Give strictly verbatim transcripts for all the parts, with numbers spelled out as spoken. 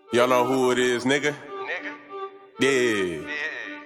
Y'all know who it is, nigga? Nigga? Yeah. Yeah.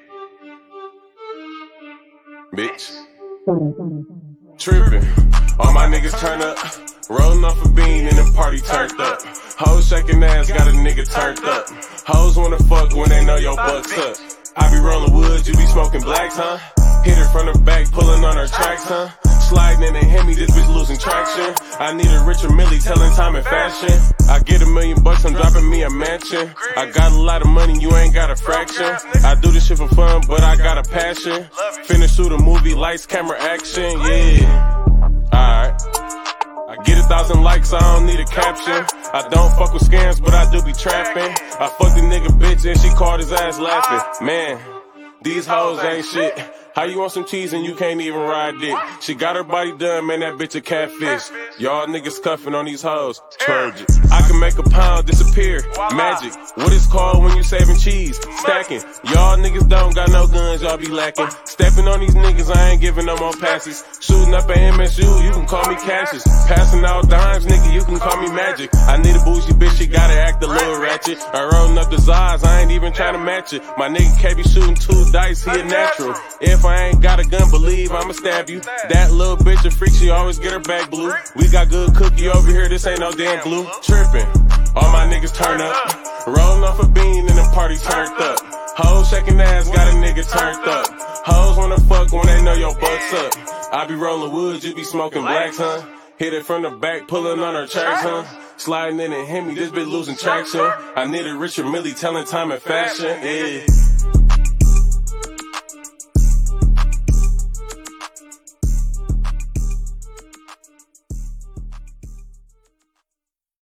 Bitch. Trippin'. All my niggas turn up. Rollin' off a bean and the party turned up. Hoes shaking ass, got a nigga turned up. Hoes wanna fuck when they know your buck's up. I be rollin' woods, you be smoking blacks, huh? Hit her from the back, pullin' on her tracks, huh? Sliding in and hit me, this bitch losing traction. I need a Richard Millie, telling time and fashion. I get a million bucks, I'm dropping me a mansion. I got a lot of money, you ain't got a fraction. I do this shit for fun, but I got a passion. Finish through the movie, lights, camera, action, yeah. Alright. I get a thousand likes, I don't need a caption. I don't fuck with scams, but I do be trapping. I fucked a nigga bitch and she called his ass laughing. Man, these hoes ain't shit. How you want some cheese and you can't even ride dick? She got her body done, man, that bitch a catfish. Y'all niggas cuffing on these hoes. Turgid. I can make a pound disappear. Magic. What it's called when you saving cheese? Stacking. Y'all niggas don't got no guns, y'all be lacking. Stepping on these niggas, I ain't giving no more passes. Shooting up at M S U, you can call me Cassius. Passing out dimes, nigga, you can call me Magic. I need a bougie bitch, she gotta act a little ratchet. I rolling up the Zaz, I ain't even trying to match it. My nigga can't be shooting two dice, he a natural. If I ain't got a gun, believe I'ma stab you. That little bitch a freak, she always get her back blue. We got good cookie over here, this ain't no damn glue. Trippin', all my niggas turn up. Rollin' off a bean and the party turned up. Hoes shaking ass, got a nigga turned up. Hoes wanna fuck when they know your butt's up. I be rollin' woods, you be smoking blacks, huh? Hit it from the back, pullin' on her tracks, huh? Sliding in and hit me, this bitch losing traction. I need a Richard Millie, telling time and fashion, yeah.